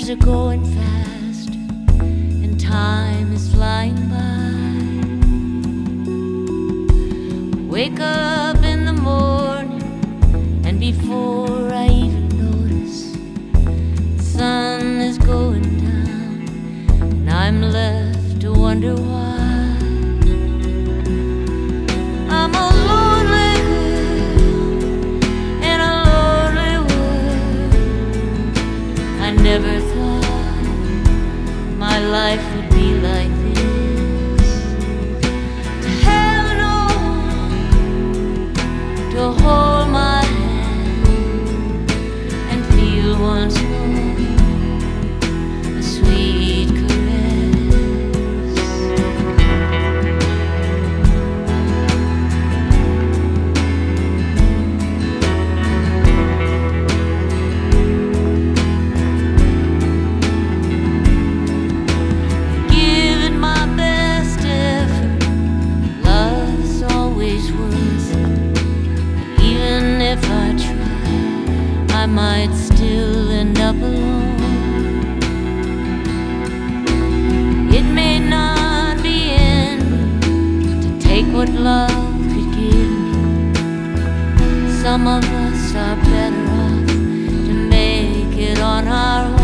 Days are going fast and time is flying by. Wake up in the morning and before I even notice, the sun is going down and I'm left to wonder why. I'm a lonely girl in a lonely world. I never thought my life would be like this. To have no one to hold my hand and feel once more a sweet caress. Give it my best effort, love's always worth it. Even if I try, I might still end up alone. It may not be in me to take what love could give me. Some of us are better off to make it on our own.